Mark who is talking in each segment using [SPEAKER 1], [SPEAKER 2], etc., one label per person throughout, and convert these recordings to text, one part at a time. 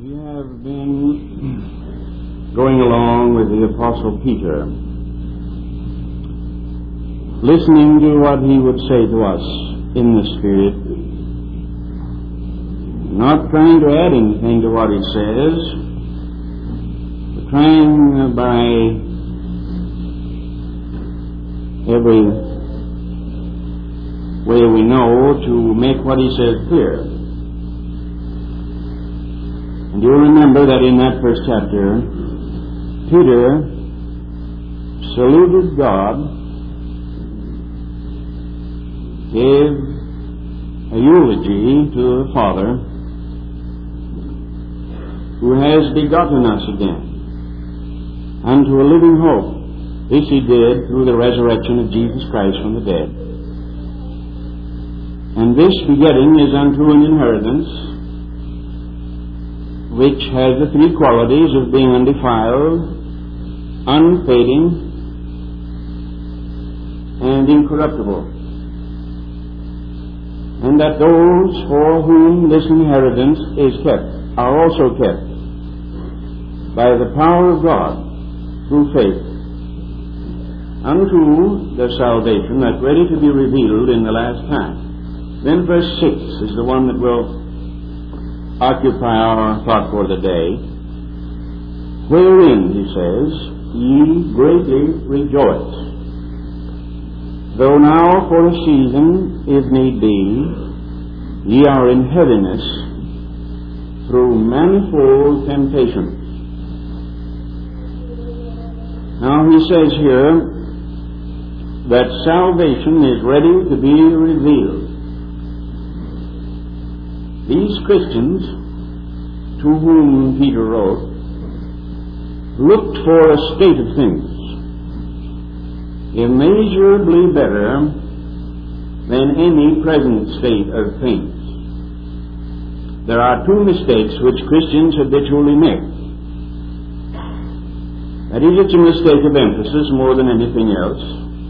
[SPEAKER 1] We have been going along with the Apostle Peter, listening to what he would say to us in the Spirit, not trying to add anything to what he says, but trying by every way we know to make what he says clear. And you'll remember that in that first chapter, Peter saluted God, gave a eulogy to the Father, who has begotten us again unto a living hope. This he did through the resurrection of Jesus Christ from the dead. And this begetting is unto an inheritance which has the three qualities of being undefiled, unfading, and incorruptible. And that those for whom this inheritance is kept are also kept by the power of God through faith unto the salvation that's ready to be revealed in the last time. Then verse 6 is the one that will occupy our thought for the day, wherein, he says, ye greatly rejoice, though now for a season, if need be, ye are in heaviness through manifold temptations. Now he says here that salvation is ready to be revealed. These Christians, to whom Peter wrote, looked for a state of things immeasurably better than any present state of things. There are two mistakes which Christians habitually make. That is, it's a mistake of emphasis more than anything else.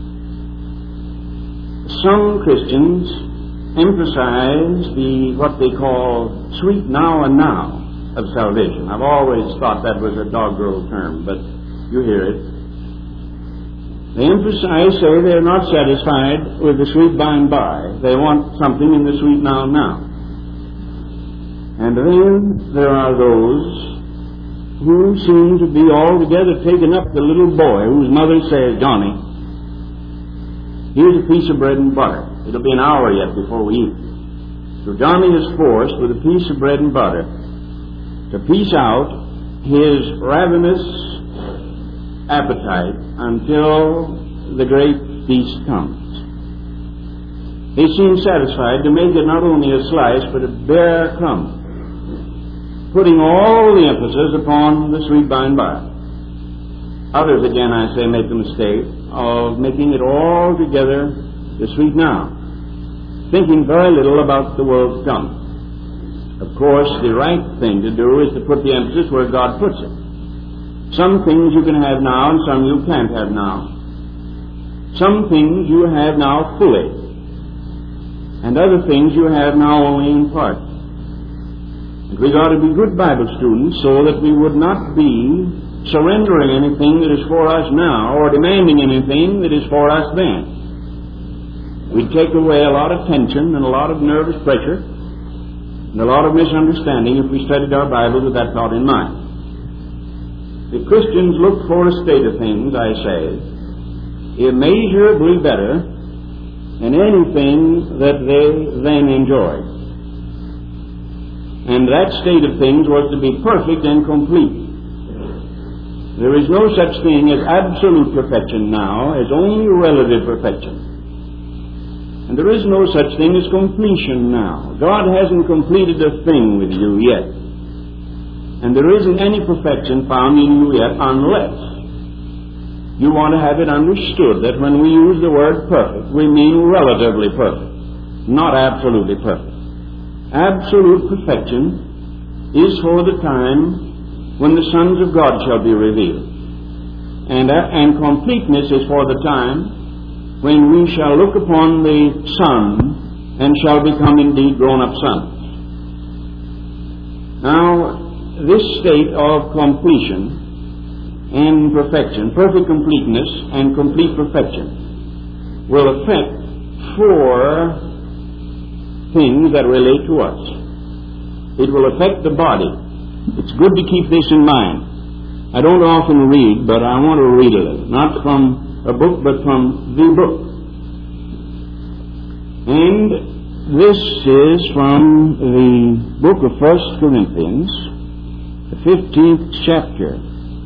[SPEAKER 1] Some Christians emphasize what they call sweet now and now of salvation. I've always thought that was a doggerel term, but you hear it. They emphasize, say they're not satisfied with the sweet by and by. They want something in the sweet now and now. And then there are those who seem to be altogether taken up with the little boy whose mother says, Johnny, here's a piece of bread and butter. It'll be an hour yet before we eat. So Johnny is forced with a piece of bread and butter to piece out his ravenous appetite until the great feast comes. He seems satisfied to make it not only a slice, but a bare crumb, putting all the emphasis upon the sweet by and by. Others, again, I say, make the mistake of making it all together the sweet now, thinking very little about the world to come. Of course, the right thing to do is to put the emphasis where God puts it. Some things you can have now and some you can't have now. Some things you have now fully, and other things you have now only in part. And we ought to be good Bible students so that we would not be surrendering anything that is for us now or demanding anything that is for us then. We'd take away a lot of tension and a lot of nervous pressure and a lot of misunderstanding if we studied our Bible with that thought in mind. The Christians look for a state of things, I say, immeasurably better than anything that they then enjoyed. And that state of things was to be perfect and complete. There is no such thing as absolute perfection now, as only relative perfection. And there is no such thing as completion now. God hasn't completed a thing with you yet. And there isn't any perfection found in you yet unless you want to have it understood that when we use the word perfect, we mean relatively perfect, not absolutely perfect. Absolute perfection is for the time when the sons of God shall be revealed. And completeness is for the time when we shall look upon the Son and shall become indeed grown-up sons. Now, this state of completion and perfection, perfect completeness and complete perfection, will affect four things that relate to us. It will affect the body. It's good to keep this in mind. I don't often read, but I want to read a little. Not from a book, but from the book. And this is from the book of 1 Corinthians, the 15th chapter.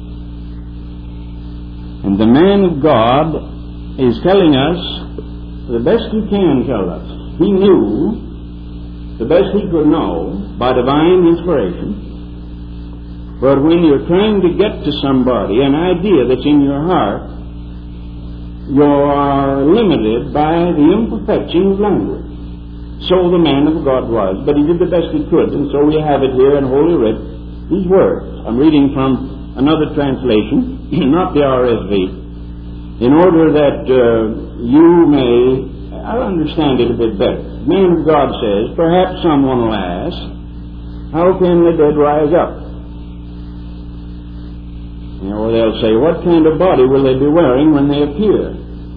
[SPEAKER 1] And the man of God is telling us the best he can tell us. He knew the best he could know by divine inspiration. But when you're trying to get to somebody an idea that's in your heart, you are limited by the imperfection of language. So the man of God was, but he did the best he could, and so we have it here in Holy Writ, these words. I'm reading from another translation, not the RSV, in order that you may understand it a bit better. The man of God says, perhaps someone will ask, how can the dead rise up? Or they'll say, what kind of body will they be wearing when they appear?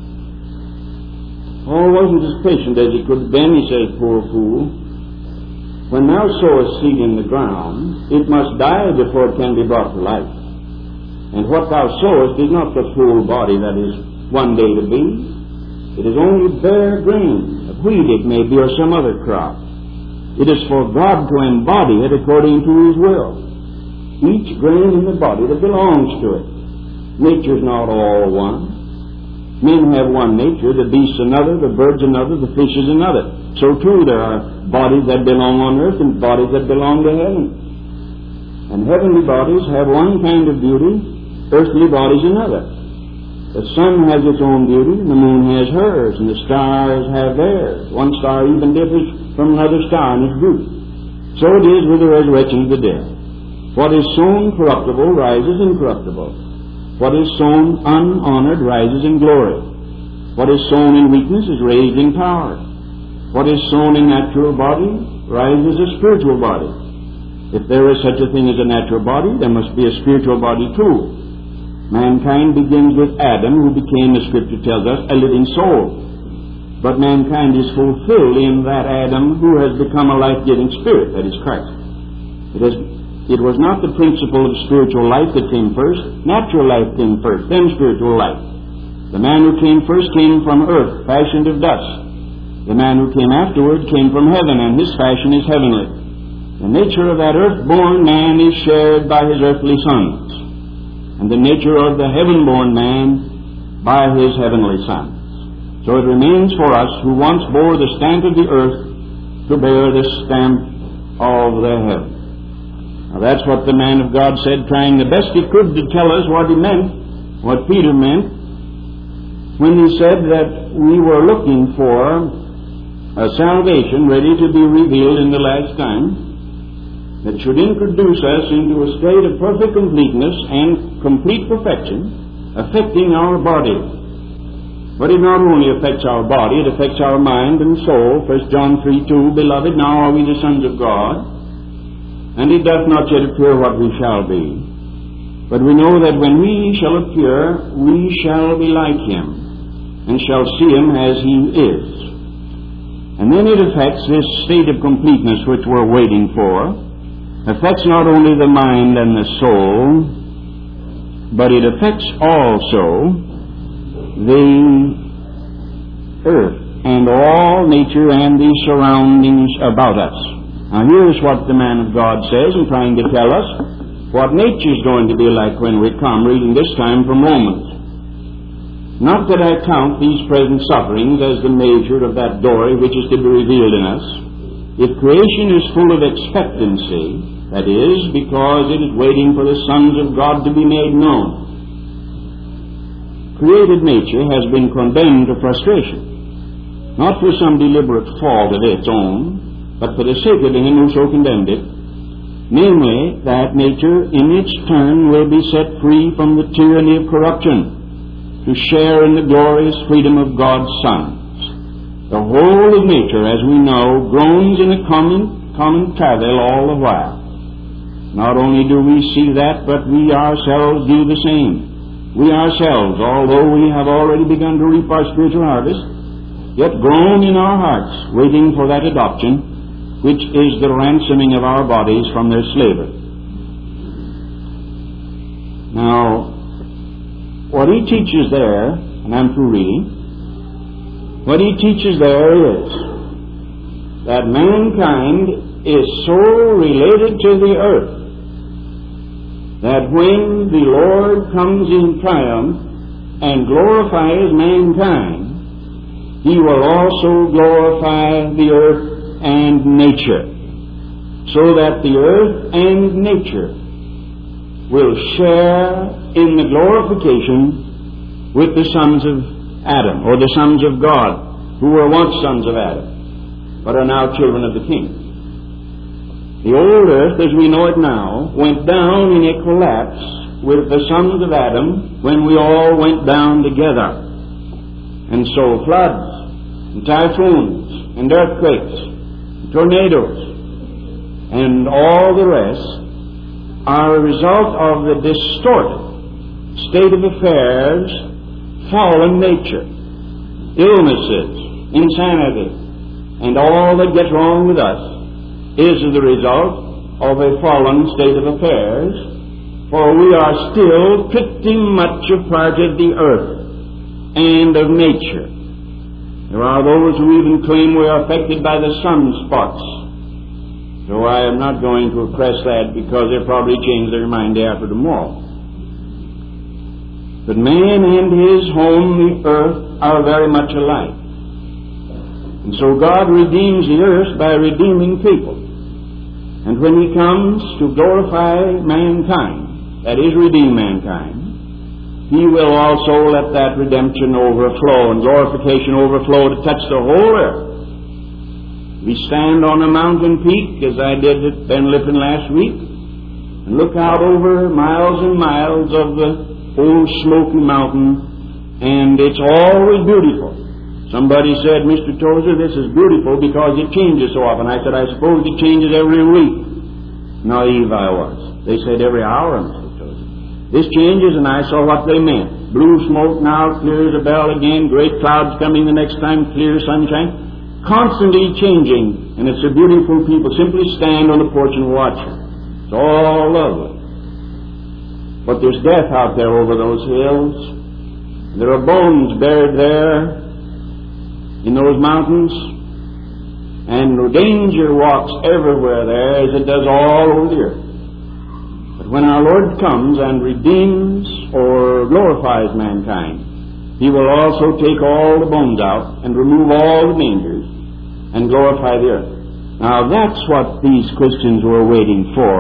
[SPEAKER 1] Paul wasn't as patient as he could have been. He says, poor fool, when thou sowest seed in the ground, it must die before it can be brought to life. And what thou sowest is not the full body that is one day to be. It is only bare grain, of wheat it may be, or some other crop. It is for God to embody it according to His will. Each grain in the body that belongs to it. Nature's not all one. Men have one nature, the beasts another, the birds another, the fishes another. So too there are bodies that belong on earth and bodies that belong to heaven. And heavenly bodies have one kind of beauty, earthly bodies another. The sun has its own beauty, the moon has hers, and the stars have theirs. One star even differs from another star in its beauty. So it is with the resurrection of the dead. What is sown corruptible rises incorruptible. What is sown unhonored rises in glory. What is sown in weakness is raised in power. What is sown in natural body rises a spiritual body. If there is such a thing as a natural body, there must be a spiritual body too. Mankind begins with Adam, who became, the Scripture tells us, a living soul. But mankind is fulfilled in that Adam who has become a life-giving spirit, that is Christ. It was not the principle of spiritual life that came first. Natural life came first, then spiritual life. The man who came first came from earth, fashioned of dust. The man who came afterward came from heaven, and his fashion is heavenly. The nature of that earth-born man is shared by his earthly sons, and the nature of the heaven-born man by his heavenly sons. So it remains for us who once bore the stamp of the earth to bear the stamp of the heaven. Now that's what the man of God said, trying the best he could to tell us what he meant, what Peter meant, when he said that we were looking for a salvation ready to be revealed in the last time, that should introduce us into a state of perfect completeness and complete perfection, affecting our body. But it not only affects our body, it affects our mind and soul. 1 John 3:2, Beloved, now are we the sons of God, and it doth not yet appear what we shall be. But we know that when we shall appear, we shall be like Him, and shall see Him as He is. And then it affects this state of completeness which we're waiting for. Affects not only the mind and the soul, but it affects also the earth and all nature and the surroundings about us. Now here's what the man of God says in trying to tell us what nature is going to be like when we come, reading this time from Romans. Not that I count these present sufferings as the measure of that glory which is to be revealed in us. If creation is full of expectancy, that is, because it is waiting for the sons of God to be made known, created nature has been condemned to frustration, not for some deliberate fault of its own, but for the sake of him who so condemned it, namely, that nature in its turn will be set free from the tyranny of corruption, to share in the glorious freedom of God's sons. The whole of nature, as we know, groans in a common travail all the while. Not only do we see that, but we ourselves do the same. We ourselves, although we have already begun to reap our spiritual harvest, yet groan in our hearts, waiting for that adoption, which is the ransoming of our bodies from their slavery. Now, what he teaches there, and I'm through reading, what he teaches there is that mankind is so related to the earth that when the Lord comes in triumph and glorifies mankind, he will also glorify the earth and nature, so that the earth and nature will share in the glorification with the sons of Adam, or the sons of God, who were once sons of Adam, but are now children of the King. The old earth, as we know it now, went down in a collapse with the sons of Adam when we all went down together. And so floods, and typhoons, and earthquakes, and tornadoes, and all the rest are a result of the distorted state of affairs, fallen nature, illnesses, insanity, and all that gets wrong with us is the result of a fallen state of affairs, for we are still pretty much a part of the earth and of nature. There are those who even claim we are affected by the sunspots, so I am not going to press that because they'll probably change their mind day after tomorrow. But man and his home, the earth, are very much alike. And so God redeems the earth by redeeming people. And when he comes to glorify mankind, that is, redeem mankind, he will also let that redemption overflow and glorification overflow to touch the whole earth. We stand on a mountain peak, as I did at Ben Lippen last week, and look out over miles and miles of the old Smoky Mountain, and it's always beautiful. Somebody said, Mr. Tozer, this is beautiful because it changes so often. I said, I suppose it changes every week. Naive I was. They said every hour, Mr. Tozer. This changes, and I saw what they meant. Blue smoke now, clear as a bell again, great clouds coming the next time, clear sunshine. Constantly changing, and it's a beautiful people. Simply stand on the porch and watch it. It's all lovely. But there's death out there over those hills. There are bones buried there in those mountains, and danger walks everywhere there as it does all over the earth. But when our Lord comes and redeems or glorifies mankind, he will also take all the bones out and remove all the dangers and glorify the earth. Now that's what these Christians were waiting for.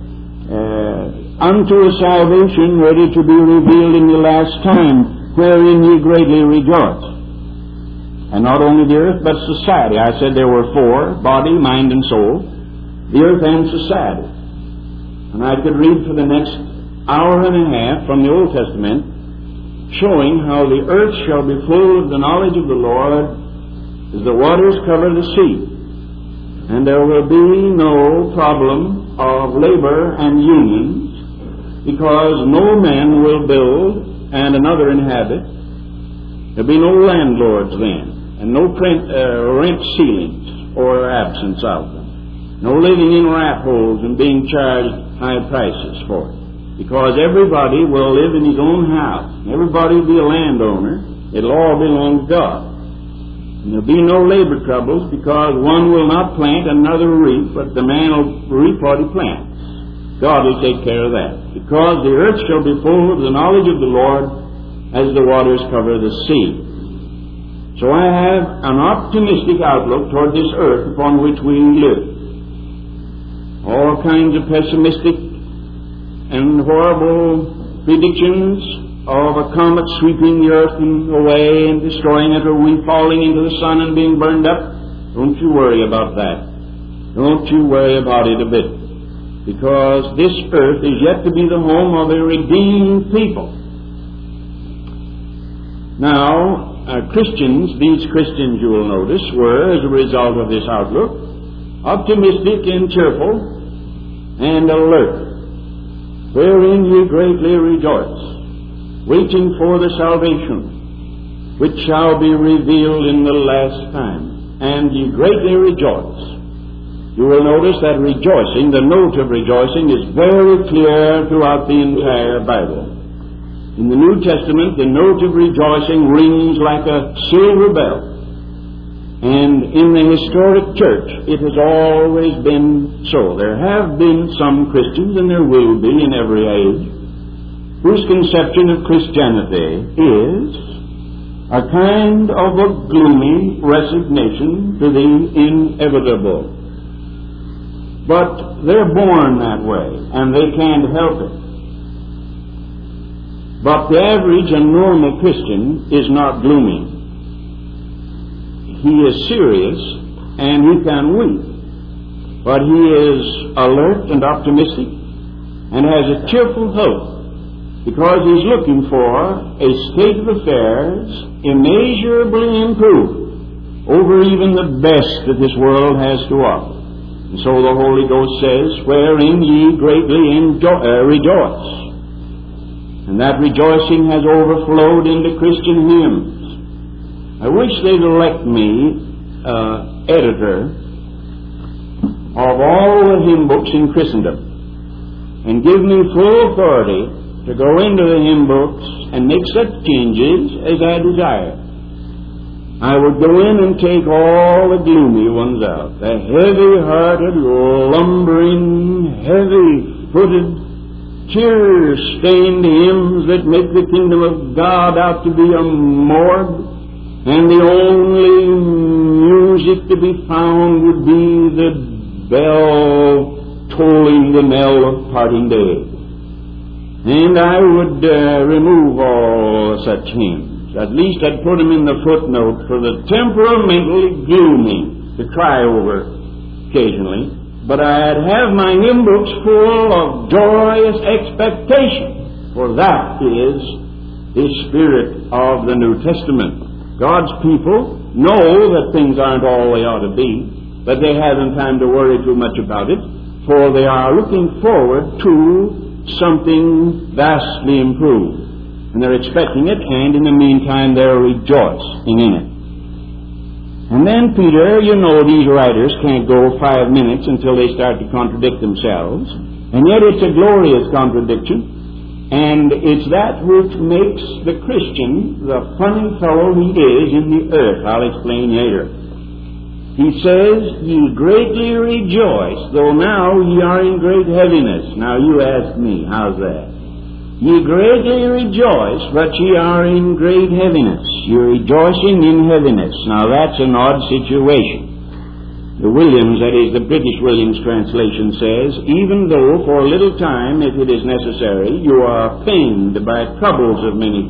[SPEAKER 1] Unto a salvation ready to be revealed in the last time, wherein ye greatly rejoice. And not only the earth, but society. I said there were four, body, mind, and soul, the earth and society. And I could read for the next hour and a half from the Old Testament, showing how the earth shall be full of the knowledge of the Lord as the waters cover the sea. And there will be no problem of labor and unions, because no man will build and another inhabit. There'll be no landlords then, and no rent ceilings or absence of them. No living in rat holes and being charged high prices for it. Because everybody will live in his own house. Everybody will be a landowner. It'll all belong to God. And there'll be no labor troubles, because one will not plant and another reap, but the man will reap what he plants. God will take care of that. Because the earth shall be full of the knowledge of the Lord as the waters cover the sea. So I have an optimistic outlook toward this earth upon which we live. All kinds of pessimistic and horrible predictions of a comet sweeping the earth away and destroying it, or we falling into the sun and being burned up. Don't you worry about that. Don't you worry about it a bit. Because this earth is yet to be the home of a redeemed people. Now, Christians, these Christians, you will notice, were, as a result of this outlook, optimistic and cheerful, and alert, wherein ye greatly rejoice, waiting for the salvation which shall be revealed in the last time. And ye greatly rejoice. You will notice that rejoicing, the note of rejoicing, is very clear throughout the entire Bible. In the New Testament, the note of rejoicing rings like a silver bell. And in the historic church, it has always been so. There have been some Christians, and there will be in every age, whose conception of Christianity is a kind of a gloomy resignation to the inevitable. But they're born that way, and they can't help it. But the average and normal Christian is not gloomy. He is serious, and he can weep. But he is alert and optimistic, and has a cheerful hope, because he's looking for a state of affairs immeasurably improved over even the best that this world has to offer. And so the Holy Ghost says, wherein ye greatly rejoice. And that rejoicing has overflowed into Christian hymns. I wish they'd elect me editor of all the hymn books in Christendom and give me full authority to go into the hymn books and make such changes as I desire. I would go in and take all the gloomy ones out, the heavy-hearted, lumbering, heavy-footed, tear-stained hymns that make the kingdom of God out to be a morgue, and the only music to be found would be the bell tolling the knell of parting day. And I would remove all such hymns. At least I'd put them in the footnote for the temperamentally gloomy to cry over occasionally. But I'd have my hymn books full of joyous expectation, for that is the spirit of the New Testament. God's people know that things aren't all they ought to be, but they haven't time to worry too much about it, for they are looking forward to something vastly improved. And they're expecting it, and in the meantime they're rejoicing in it. And then Peter, you know these writers can't go 5 minutes until they start to contradict themselves. And yet it's a glorious contradiction. And it's that which makes the Christian the funny fellow he is in the earth. I'll explain later. He says, ye greatly rejoice, though now ye are in great heaviness. Now you ask me, how's that? Ye greatly rejoice, but ye are in great heaviness. You're rejoicing in heaviness. Now that's an odd situation. The Williams, that is the British Williams translation says, even though for a little time, if it is necessary, you are pained by troubles of many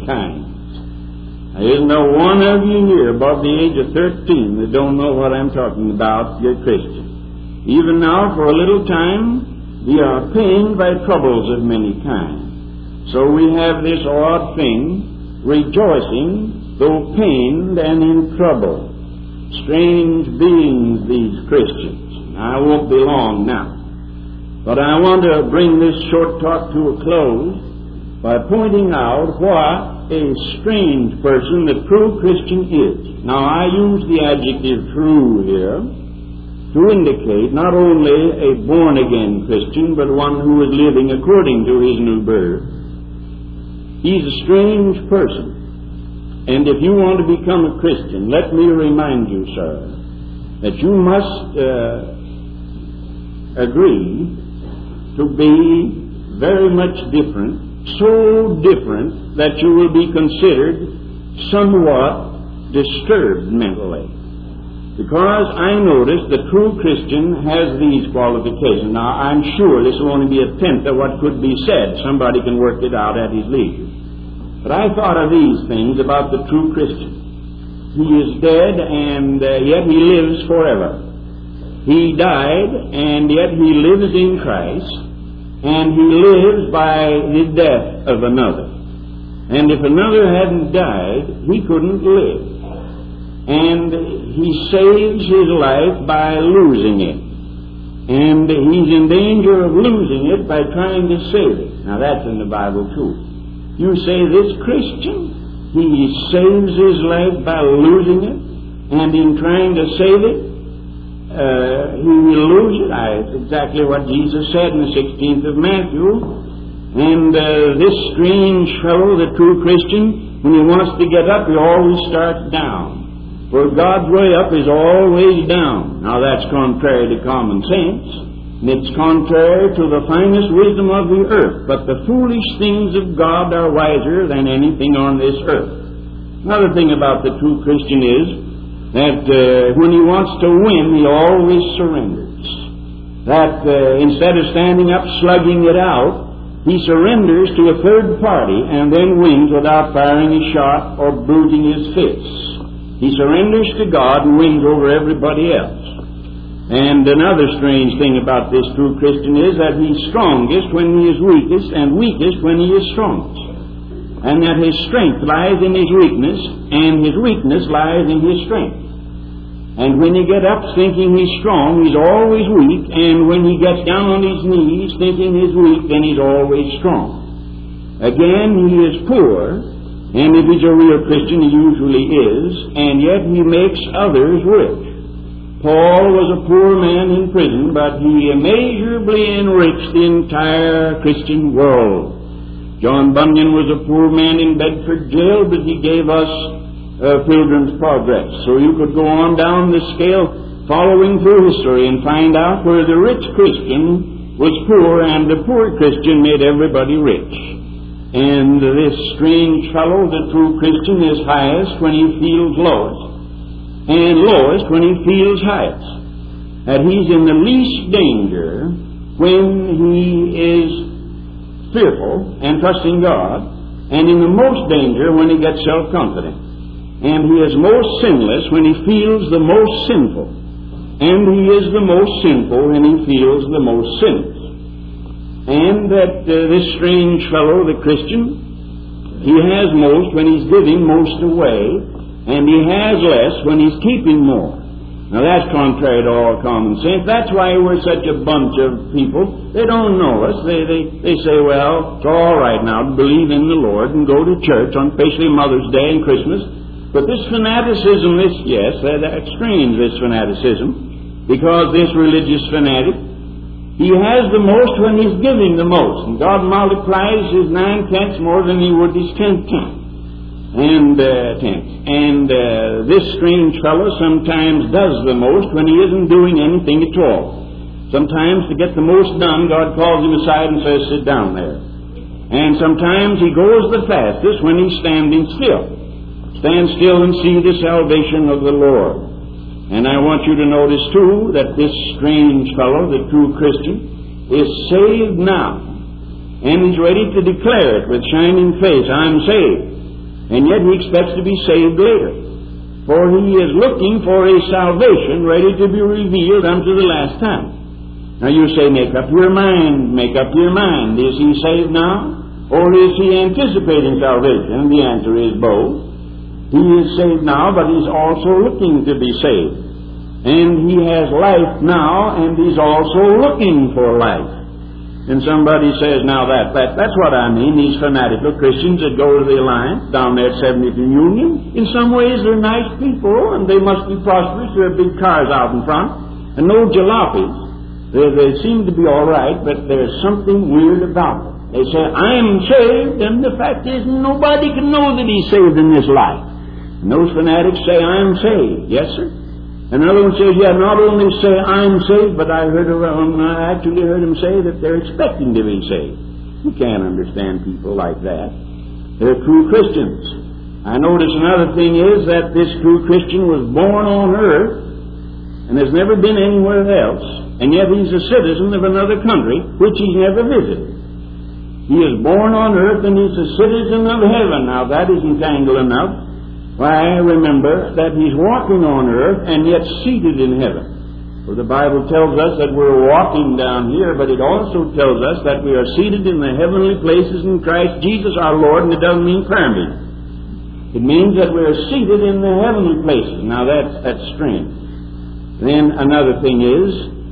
[SPEAKER 1] kinds. Now isn't there one of you here above the age of 13 that don't know what I'm talking about? You're Christian. Even now for a little time, ye are pained by troubles of many kinds. So we have this odd thing, rejoicing, though pained and in trouble. Strange beings, these Christians. I won't be long now. But I want to bring this short talk to a close by pointing out what a strange person the true Christian is. Now I use the adjective true here to indicate not only a born-again Christian, but one who is living according to his new birth. He's a strange person. And if you want to become a Christian, let me remind you, sir, that you must agree to be very much different, so different that you will be considered somewhat disturbed mentally. Because I notice the true Christian has these qualifications. Now, I'm sure this will only be a tenth of what could be said. Somebody can work it out at his leisure. But I thought of these things about the true Christian. He is dead, and yet he lives forever. He died, and yet he lives in Christ, and he lives by the death of another. And if another hadn't died, he couldn't live. And he saves his life by losing it. and he's in danger of losing it by trying to save it. Now that's in the Bible too. You say this Christian, he saves his life by losing it, and in trying to save it, he will lose it. It's exactly what Jesus said in the 16th of Matthew. And this strange fellow, the true Christian, when he wants to get up, he always starts down. For God's way up is always down. Now that's contrary to common sense, and it's contrary to the finest wisdom of the earth. But the foolish things of God are wiser than anything on this earth. Another thing about the true Christian is that when he wants to win, he always surrenders. That instead of standing up slugging it out, he surrenders to a third party and then wins without firing a shot or bruising his fists. He surrenders to God and wins over everybody else. And another strange thing about this true Christian is that he's strongest when he is weakest, and weakest when he is strongest. And that his strength lies in his weakness, and his weakness lies in his strength. And when he gets up thinking he's strong, he's always weak, and when he gets down on his knees thinking he's weak, then he's always strong. Again, he is poor, and if he's a real Christian, he usually is, and yet he makes others rich. Paul was a poor man in prison, but he immeasurably enriched the entire Christian world. John Bunyan was a poor man in Bedford jail, but he gave us Pilgrim's Progress. So you could go on down the scale following through history and find out where the rich Christian was poor and the poor Christian made everybody rich. And this strange fellow, the true Christian, is highest when he feels lowest, and lowest when he feels highest. That he's in the least danger when he is fearful and trusting God, and in the most danger when he gets self-confident. And he is most sinless when he feels the most sinful, and he is the most sinful when he feels the most sinless. And that this strange fellow, the Christian, he has most when he's giving most away, and he has less when he's keeping more. Now that's contrary to all common sense. That's why we're such a bunch of people. They don't know us. They say, well, it's all right now to believe in the Lord and go to church on especially Mother's Day and Christmas. But this fanaticism, that extremes this fanaticism, because this religious fanatic, he has the most when he's giving the most. And God multiplies his 9/10 more than he would his 10th tenth. And this strange fellow sometimes does the most when he isn't doing anything at all. Sometimes to get the most done, God calls him aside and says, sit down there. And sometimes he goes the fastest when he's standing still. Stand still and see the salvation of the Lord. And I want you to notice, too, that this strange fellow, the true Christian, is saved now. And he's ready to declare it with shining face, I'm saved. And yet he expects to be saved later. For he is looking for a salvation ready to be revealed unto the last time. Now you say, make up your mind, make up your mind. Is he saved now? Or is he anticipating salvation? And the answer is both. He is saved now, but he's also looking to be saved. And he has life now, and he's also looking for life. And somebody says, now that's what I mean, these fanatical Christians that go to the Alliance down there at 70th and Union. In some ways they're nice people, and they must be prosperous. There are big cars out in front, and no jalopies. They seem to be all right, but there's something weird about them. They say, I'm saved, and the fact is nobody can know that he's saved in this life. And those fanatics say, I'm saved. Yes, sir. Another one says, yeah, not only say I'm saved, but I actually heard him say that they're expecting to be saved. You can't understand people like that. They're true Christians. I notice another thing is that this true Christian was born on earth and has never been anywhere else, and yet he's a citizen of another country which he's never visited. He is born on earth and he's a citizen of heaven. Now that isn't tangled enough. Why, remember that he's walking on earth and yet seated in heaven. For the Bible tells us that we're walking down here, but it also tells us that we are seated in the heavenly places in Christ Jesus our Lord, and it doesn't mean prayer meeting. It means that we are seated in the heavenly places. Now that's strange. Then another thing is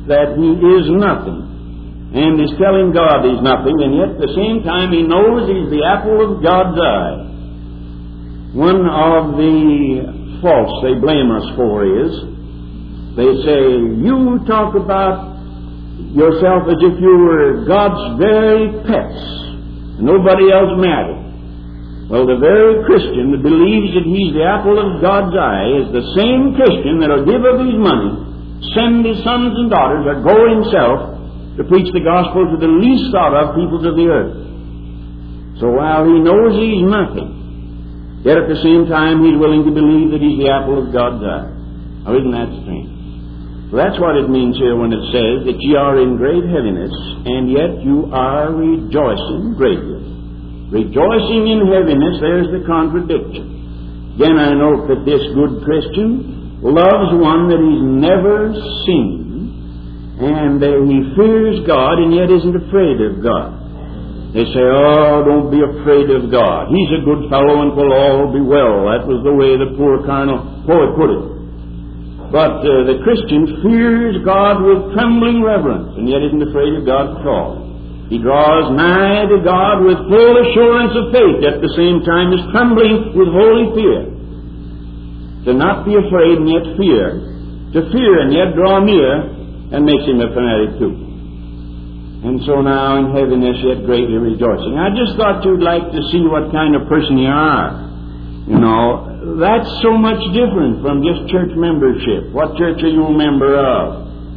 [SPEAKER 1] that he is nothing, and is telling God he's nothing, and yet at the same time he knows he's the apple of God's eye. One of the faults they blame us for is, they say, you talk about yourself as if you were God's very pets, and nobody else mattered. Well, the very Christian that believes that he's the apple of God's eye is the same Christian that will give of his money, send his sons and daughters, or go himself to preach the gospel to the least thought of peoples of the earth. So while he knows he's nothing, yet at the same time he's willing to believe that he's the apple of God's eye. Now, isn't that strange? So that's what it means here when it says that ye are in great heaviness, and yet you are rejoicing greatly. Rejoicing in heaviness, there's the contradiction. Again, I note that this good Christian loves one that he's never seen, and he fears God and yet isn't afraid of God. They say, oh, don't be afraid of God. He's a good fellow and will all be well. That was the way the poor carnal poet put it. But the Christian fears God with trembling reverence and yet isn't afraid of God at all. He draws nigh to God with full assurance of faith, at the same time as trembling with holy fear. To not be afraid and yet fear. To fear and yet draw near, and makes him a fanatic too. And so now in heaviness yet greatly rejoicing. I just thought you'd like to see what kind of person you are. You know, that's so much different from just church membership. What church are you a member of?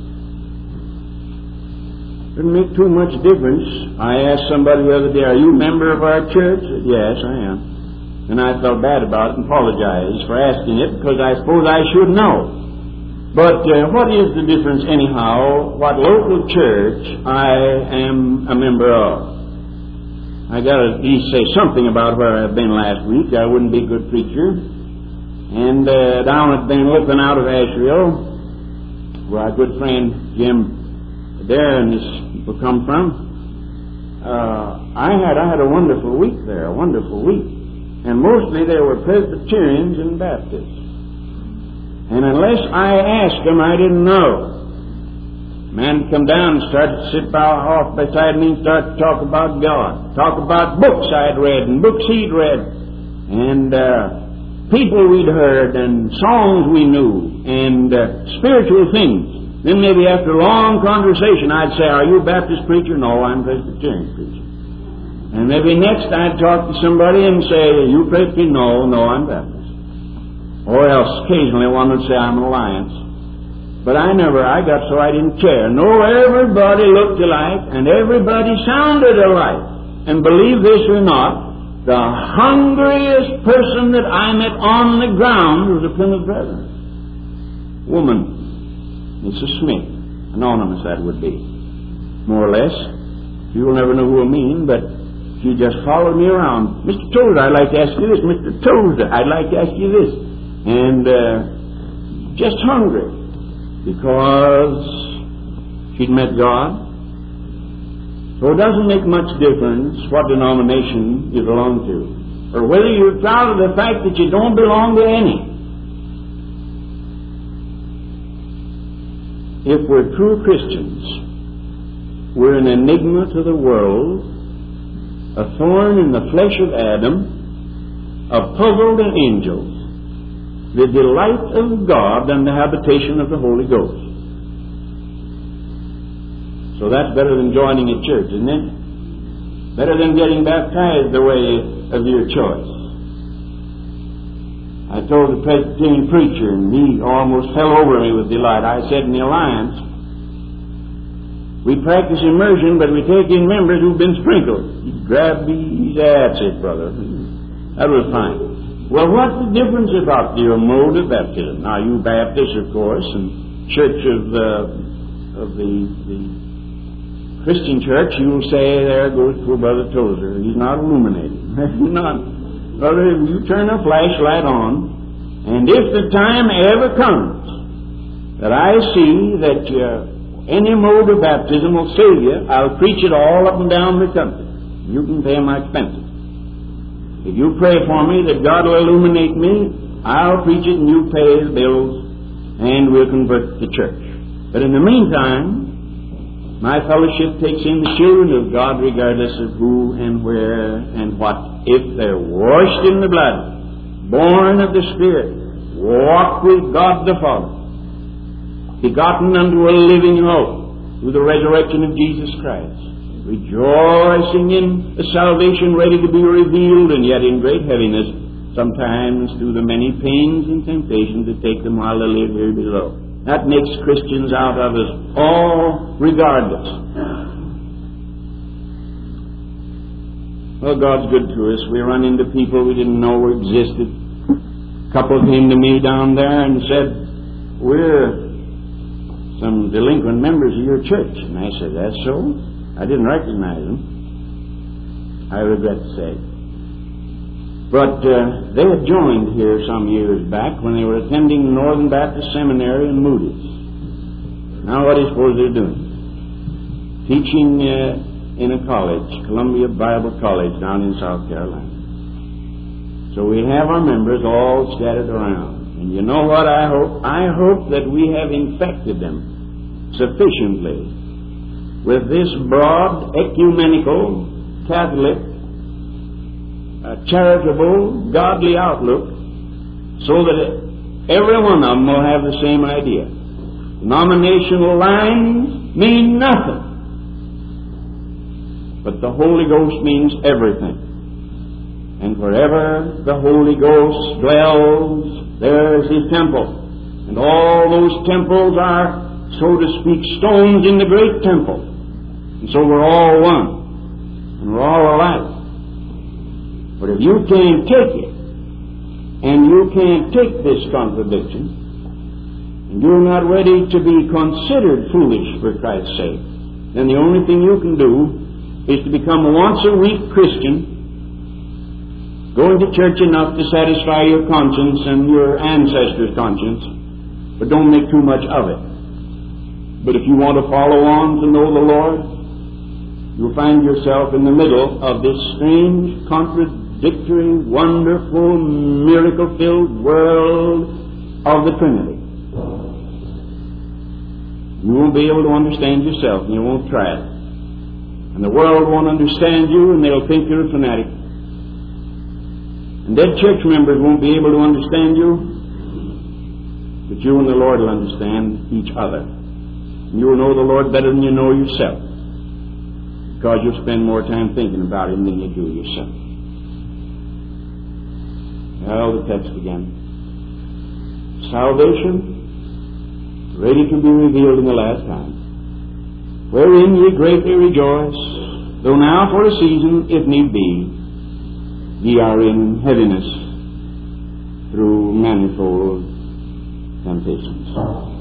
[SPEAKER 1] Doesn't make too much difference. I asked somebody the other day, are you a member of our church? I said, yes, I am. And I felt bad about it and apologized for asking it, because I suppose I should know. But what is the difference anyhow, what local church I am a member of? I got to at least say something about where I've been last week. I wouldn't be a good preacher. And down at Ben Lippen out of Asheville, where our good friend Jim there and his people come from, I had a wonderful week there, a wonderful week. And mostly there were Presbyterians and Baptists. And unless I asked them, I didn't know. A man come down and started to sit off beside me and start to talk about God. Talk about books I'd read and books he'd read. And people we'd heard and songs we knew and spiritual things. Then maybe after a long conversation I'd say, are you a Baptist preacher? No, I'm a Presbyterian preacher. And maybe next I'd talk to somebody and say, are you Presbyterian? No, I'm Baptist. Or else occasionally one would say, I'm an Alliance. But I got so I didn't care. No, everybody looked alike, and everybody sounded alike. And believe this or not, the hungriest person that I met on the ground was a Plymouth Brethren. Woman, Mrs. Smith. Anonymous that would be, more or less. You'll never know who I mean, but she just followed me around. Mr. Tozer, I'd like to ask you this. Mr. Tozer, I'd like to ask you this. And just hungry because she'd met God. So it doesn't make much difference what denomination you belong to, or whether you're proud of the fact that you don't belong to any. If we're true Christians, we're an enigma to the world, a thorn in the flesh of Adam, a puzzle to angels, the delight of God and the habitation of the Holy Ghost. So that's better than joining a church, isn't it? Better than getting baptized the way of your choice. I told the Presbyterian preacher, and he almost fell over me with delight. I said, in the Alliance, we practice immersion, but we take in members who've been sprinkled. He grabbed me, that's it, brother. That was fine. Well, what's the difference about your mode of baptism? Now, you Baptists, of course, and Church of the Christian Church, you'll say, there goes poor Brother Tozer. He's not illuminating. He's not. Brother, you turn a flashlight on, and if the time ever comes that I see that any mode of baptism will save you, I'll preach it all up and down the country. You can pay my expenses. If you pray for me that God will illuminate me, I'll preach it and you pay the bills and we'll convert the church. But in the meantime, My fellowship takes in the children of God regardless of who and where and what. If they're washed in the blood, born of the Spirit, walk with God the Father, begotten unto a living hope through the resurrection of Jesus Christ, rejoicing in the salvation ready to be revealed, and yet in great heaviness, sometimes through the many pains and temptations that take them while they live here below. That makes Christians out of us all regardless. Well, God's good to us. We run into people we didn't know existed. A couple came to me down there and said, "We're some delinquent members of your church." And I said, "That's so?" I didn't recognize them, I regret to say. But they had joined here some years back when they were attending Northern Baptist Seminary in Moody's. Now what do you suppose they're doing? Teaching in a college, Columbia Bible College down in South Carolina. So we have our members all scattered around. And you know what I hope? I hope that we have infected them sufficiently with this broad, ecumenical, Catholic, charitable, godly outlook, so that every one of them will have the same idea. Denominational lines mean nothing, but the Holy Ghost means everything. And wherever the Holy Ghost dwells, there is His temple. And all those temples are, so to speak, stones in the great temple. And so we're all one, and we're all alike. But if you can't take it, and you can't take this contradiction, and you're not ready to be considered foolish for Christ's sake, then the only thing you can do is to become a once-a-week Christian, going to church enough to satisfy your conscience and your ancestors' conscience, but don't make too much of it. But if you want to follow on to know the Lord, you'll find yourself in the middle of this strange, contradictory, wonderful, miracle-filled world of the Trinity. You won't be able to understand yourself, and you won't try it. And the world won't understand you, and they'll think you're a fanatic. And dead church members won't be able to understand you, but you and the Lord will understand each other. And you will know the Lord better than you know yourself, because you'll spend more time thinking about Him than you do yourself. Well, the text again. Salvation, ready to be revealed in the last time, wherein ye greatly rejoice, though now for a season, if need be, ye are in heaviness through manifold temptations.